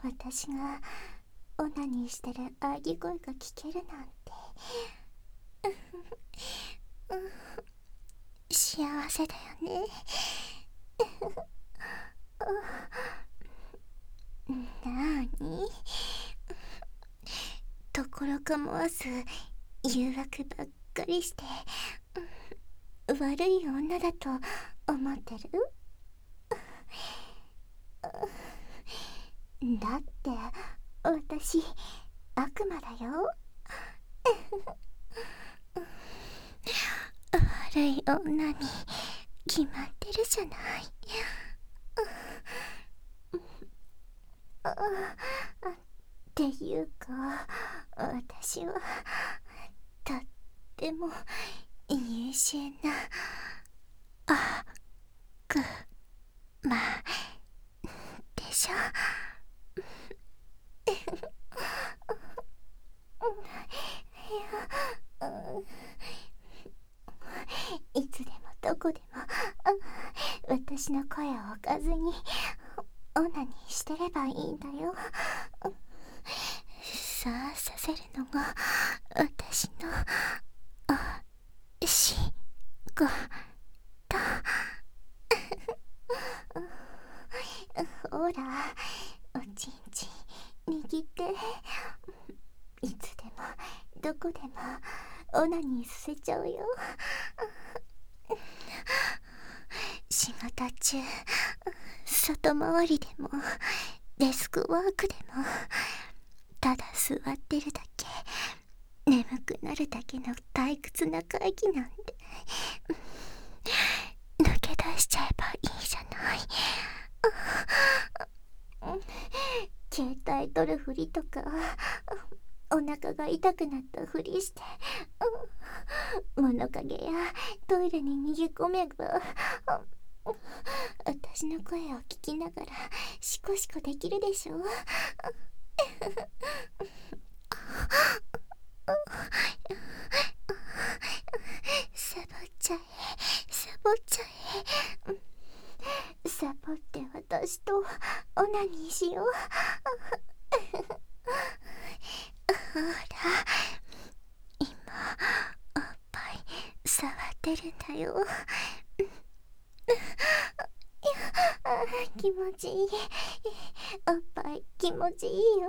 私がオナニーしてる喘ぎ声が聞けるなんて幸せだよね。なーに、ところ構わず誘惑ばっかりして悪い女だと思ってる？だって私悪魔だよ。悪い女に決まってるじゃない。っていうか私はとっても優秀な悪魔でしょ。いつでもどこでも私の声を置かずにオナニーしてればいいんだよ。さあさせるのが私の仕事。ほらおちんちん握って、いつでもどこでもオナニーさせちゃうよ。仕事中、外回りでもデスクワークでも、ただ座ってるだけ、眠くなるだけの退屈な会議なんて抜け出しちゃえばいいじゃない。携帯取るふりとか、お腹が痛くなったふりして、物陰やトイレに逃げ込めば私の声を聞きながらシコシコできるでしょ。サボっちゃえ、サボっちゃえ。サボって私とオナニーしよう。ほら、今おっぱい触ってるんだよ。気持ちいい。おっぱい気持ちいいよ。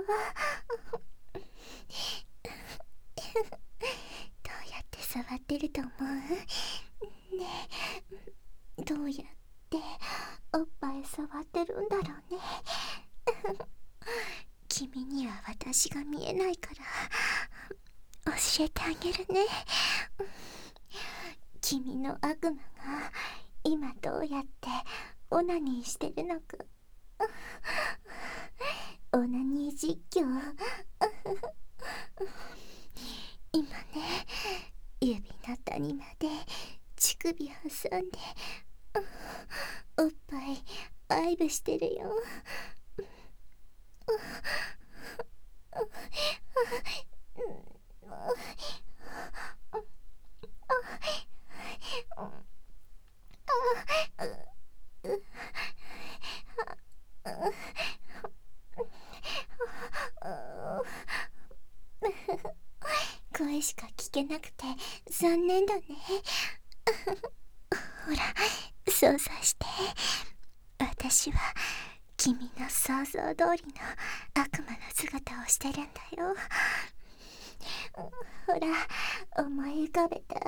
どうやって触ってると思う？ねえ、どうやっておっぱい触ってるんだろうね。君には私が見えないから教えてあげるね。君の悪魔が今どうやってオナニーしてるのか。オナニー実況。今ね、指の谷まで乳首挟んでおっぱい愛撫してるよ。声しか聞けなくて残念だね。ほら、操作して。私は君の想像通りの悪魔の姿をしてるんだよ。ほら、思い浮かべて。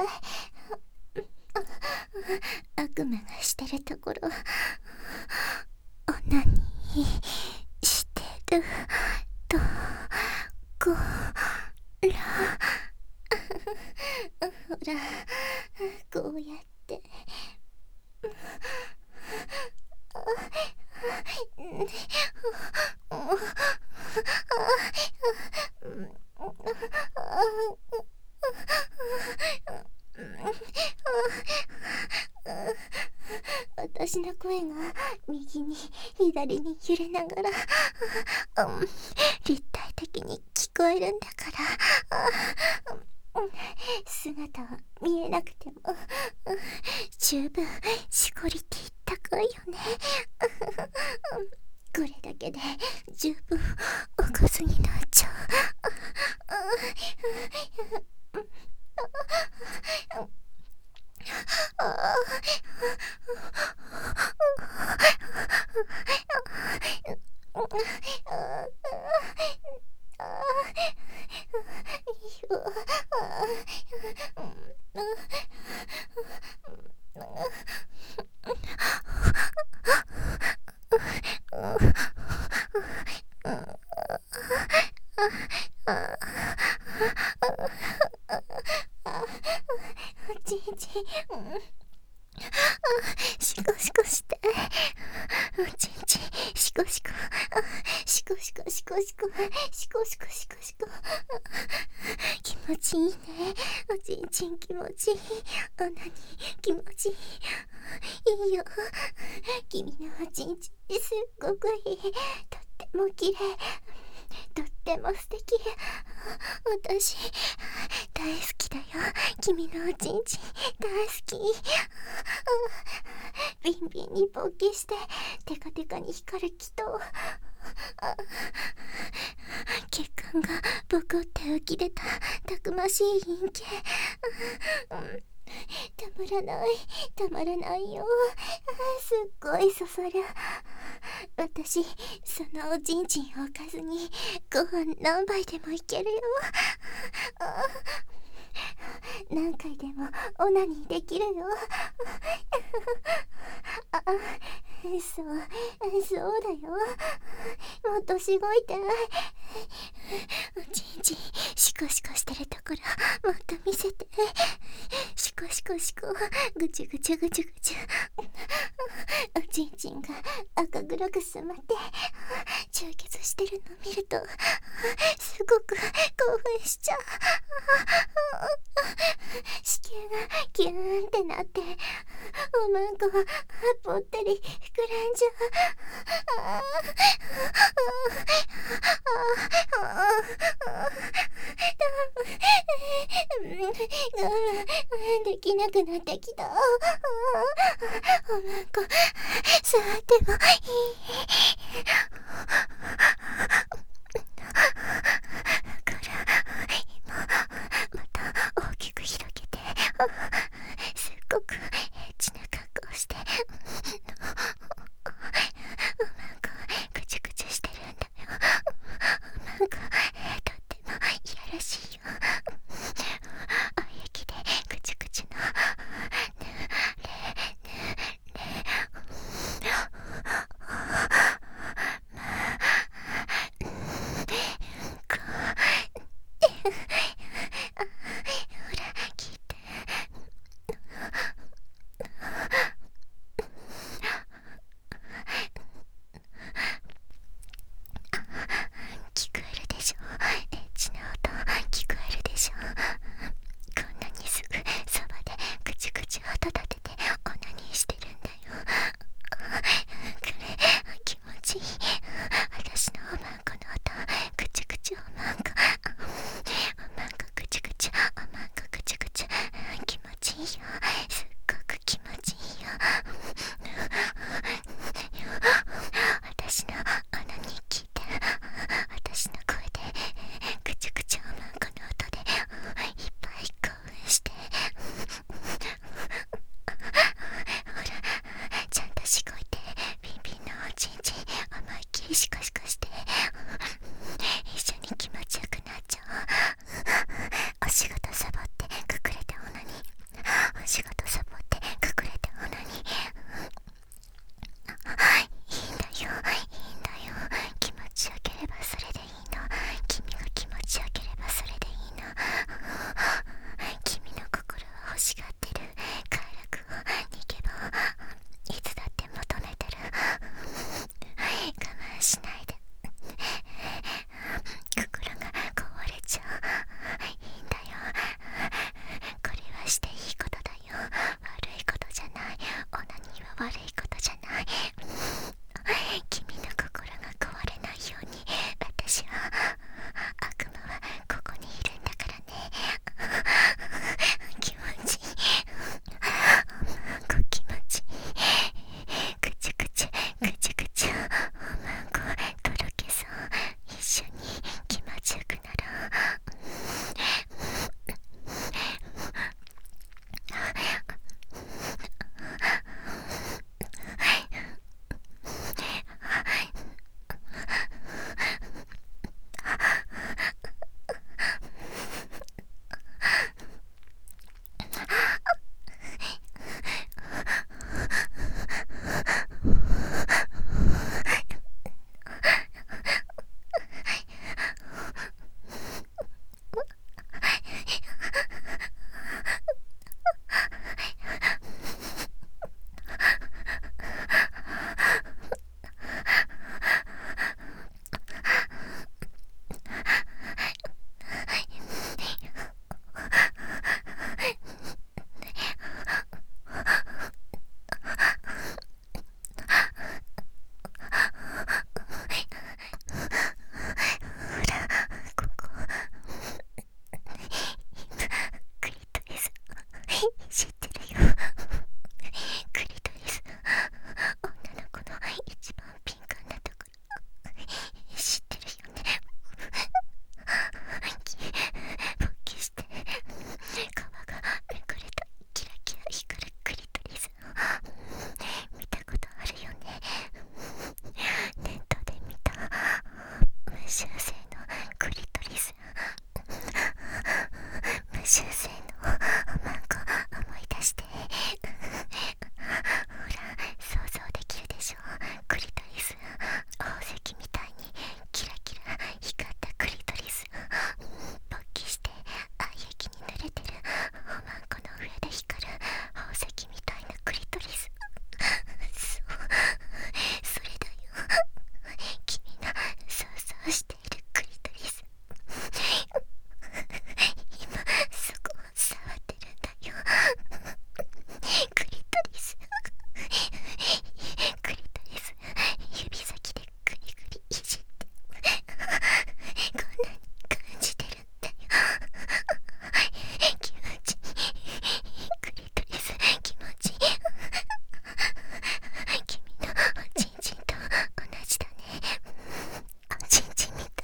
悪魔がしてるところ、オナニーしてるところ。ほら、こうやって私の声が右に左に揺れながら、立体的に聞こえるんだから、姿は見えなくても十分シコリティ高いよね。 これだけで十分おかずになっちゃう。おちんちん、シコシコしておちんちん、シコシコ、シコシコシコシコ、シコシコシコシコ、気持ちいいね。おちんちん気持ちいい。オナニー気持ちいい。いいよ。君のおちんちんすっごくいい。とっても綺麗、とっても素敵。私大好きだよ。君のおちんちん大好き。ビンビンに勃起してテカテカに光る気と血管がボコって浮き出たたくましい陰茎。たまらない、たまらないよ。すっごいそそる。私そのおちんちんをおかずにご飯何杯でもいけるよ。何回でもオナニーできるよ。そうだよ。もっとしごいて。おちんちんシコシコしてるところもっと見せて。シコシコシコ、ぐちゅぐちゅぐちゅぐちゅ。おちんちんが赤黒く染まって充血してるの見るとすごく興奮しちゃう。子宮がキューンってなっておまんこがぽったり膨らんじゃう。できなくなってきた。おまんこ触ってもいい？今また大きく広げてすっごくエッチな格好しておまんこぐちゅぐちゅしてるんだよ。おまんことってもいやらしいよ。おやきでぐちゅぐちゅのぬれほら聞いて。聞こえるでしょ。エッチな音聞こえるでしょ。こんなにすぐそばでぐちゅぐちゅ音立ててオナニーしてるんだよ。これ気持ちいい。私のおまんこの音、ぐちゅぐちゅおまんこ、おまんこぐちゅぐちゅ、おまんこぐちゅぐちゅ、気持ちいいよ。すっごく気持ちいいよ。私のオナニー聞いて。私の修正のクリトリス、無修正のマンコ思い出して、ほら想像できるでしょ。クリトリス、宝石みたいにキラキラ光ったクリトリス、勃起して愛液に濡れてるおまんこの上で光る宝石みたいなクリトリス。そう、それだよ、君の想像しているクリトリス。今そこを触ってるんだよ、クリトリス。クリトリス、指先でグリグリいじって、こんなに感じてるんだよ。気持ちいい、クリトリス気持ちいい。君のおちんちんと同じだね。おちんちんみたい。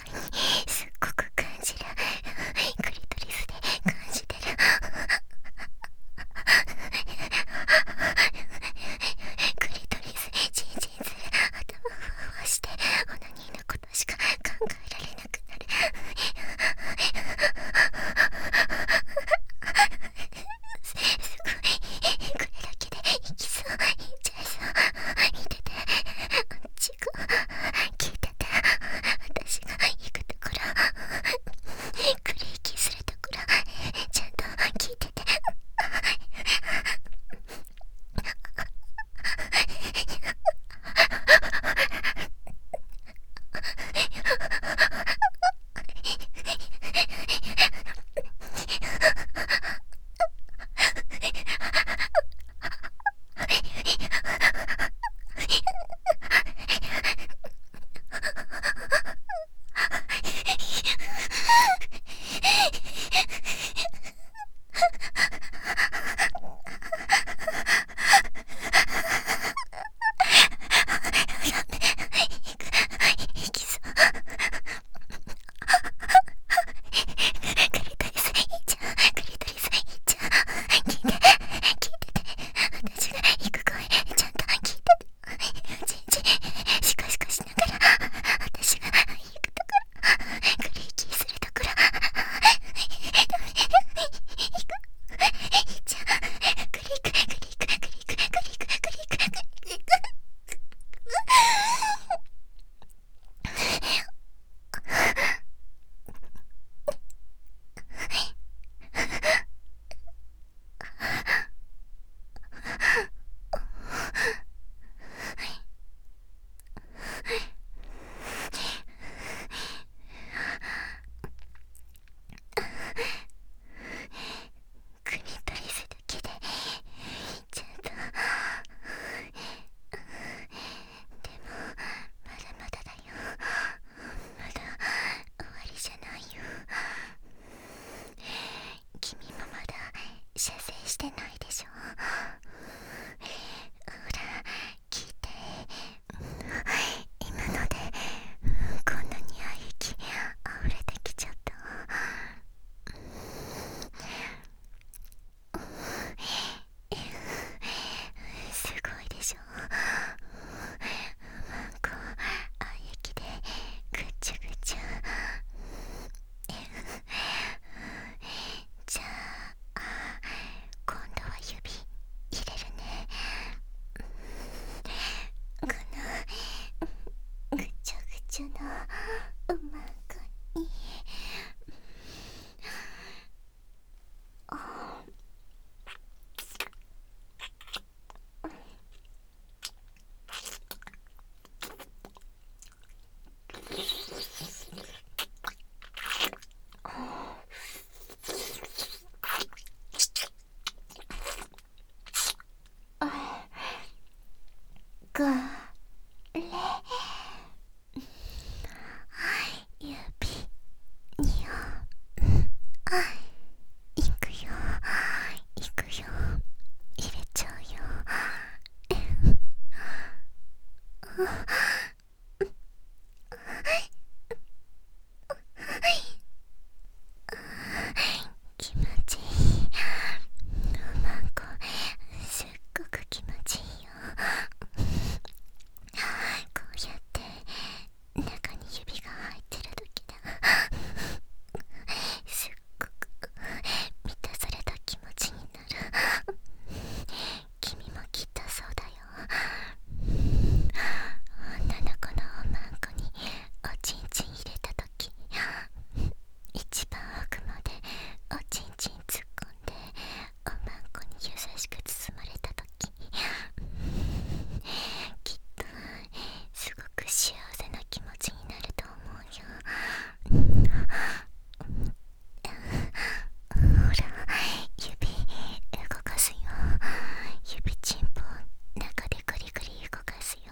ほら、指動かすよ。指チンポ中でグリグリ動かすよ。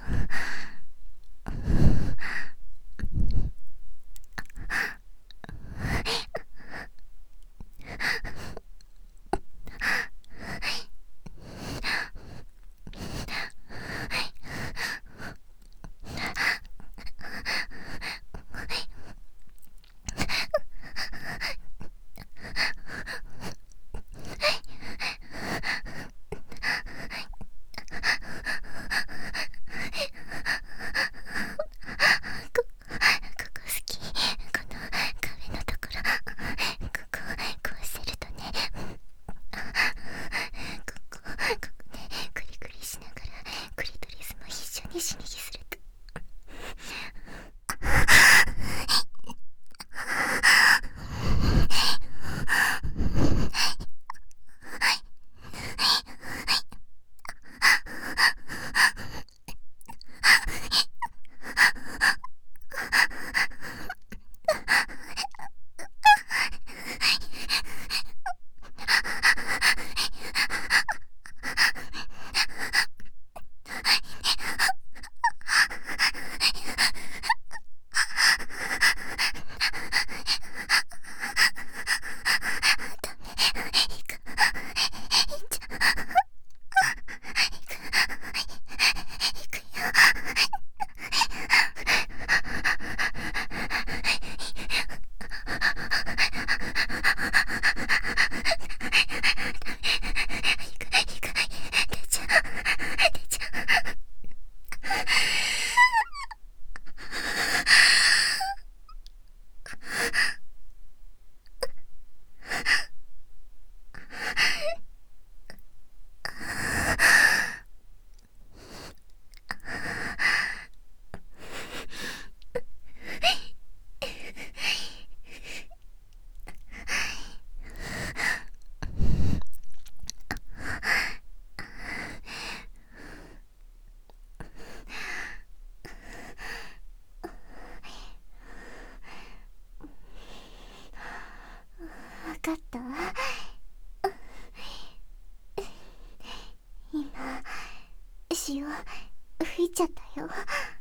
ここ好き。この壁のところ、こうしてるとね、ここね、クリクリしながらクリトリスも一緒に刺激すると。わかった？今潮吹いちゃったよ。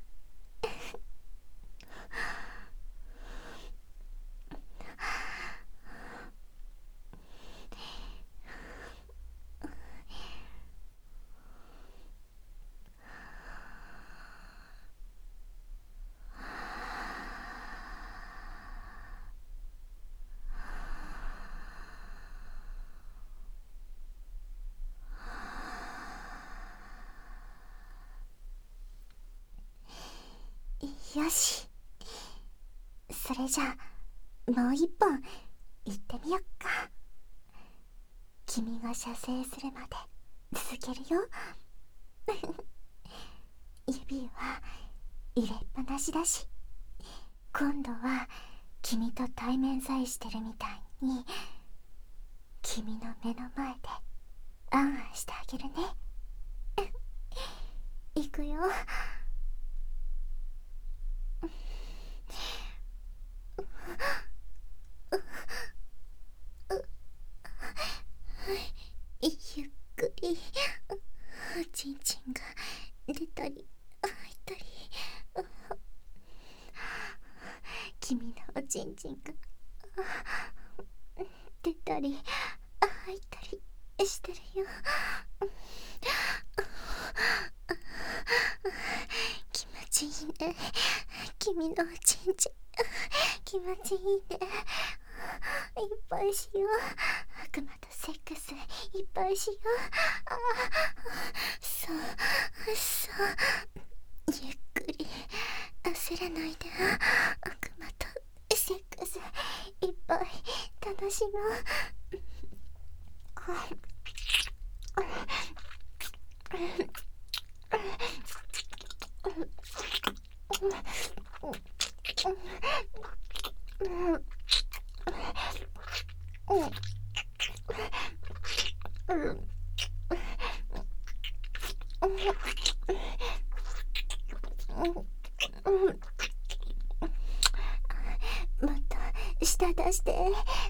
よし、それじゃあもう一本行ってみよっか。君が射精するまで続けるよ。指は入れっぱなしだし、今度は君と対面さえしてるみたいに君の目の前であんあんしてあげるね。いくよ。ゆっくりおちんちんが出たり入ったり、君のおちんちんが出たり入ったりしてるよ。気持ちいいね。君のおちんちん気持ちいいね。いっぱいしよう。悪魔とセックスいっぱいしよう。そうゆっくり焦らないで。悪魔とセックスいっぱい楽しもう。 もっと舌出して。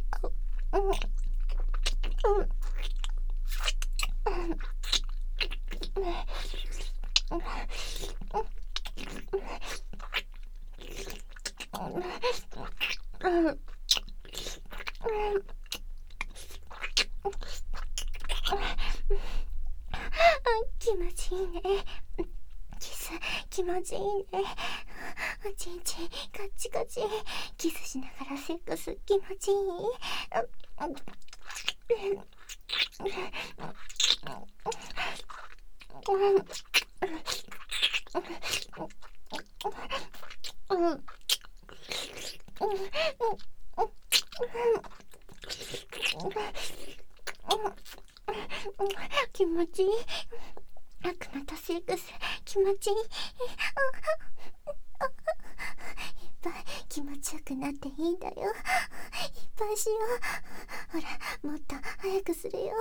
気持ちいいね。キス気持ちいいね。おちんちんカッチカチ。キスしながらセックス気持ちいい。気持ちいい。悪魔とセックス気持ちいい。いっぱい気持ちよくなっていいんだよ。いっぱいしよう。ほら、もっと早くするよ。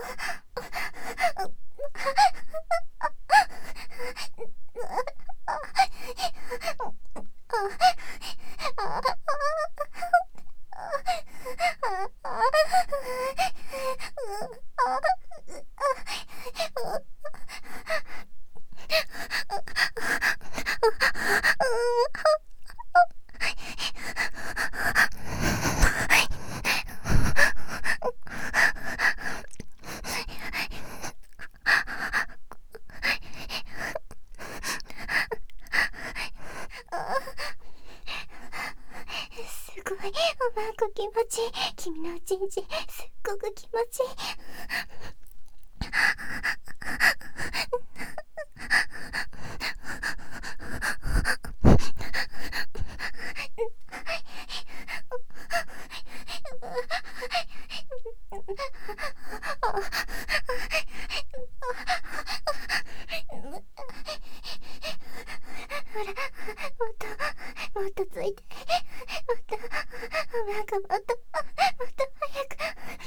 すごい、うまく気持ちいい。君のおちんちんすっごく気持ちいい。ほら、もっとついて。もっと、なんかもっと早く。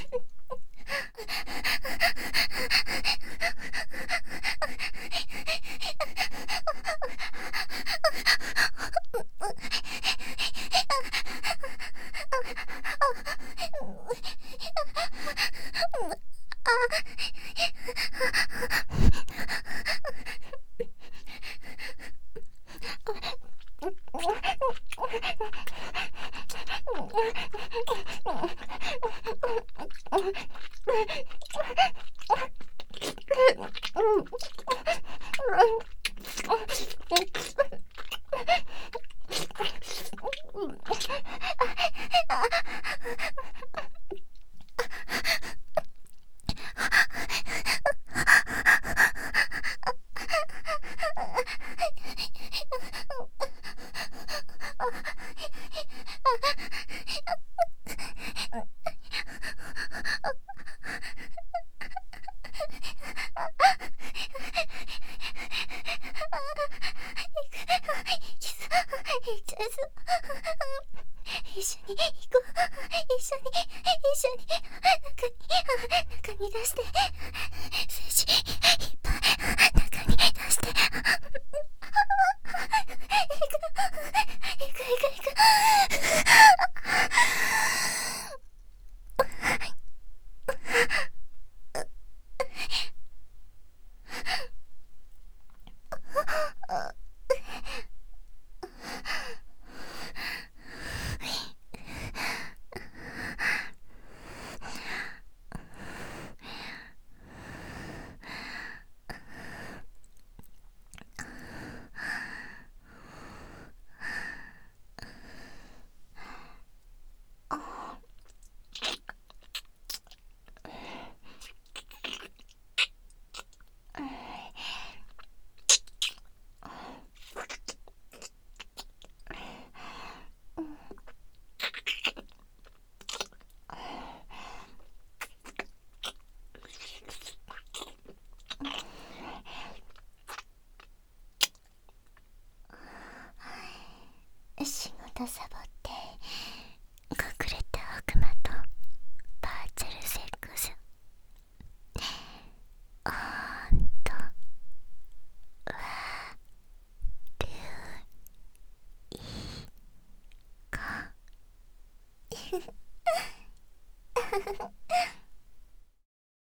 一緒に行こう。一緒に中に出して。精子いっぱい中に出して。行く。仕事サボって隠れた悪魔とバーチャルセックス、ほんと悪いか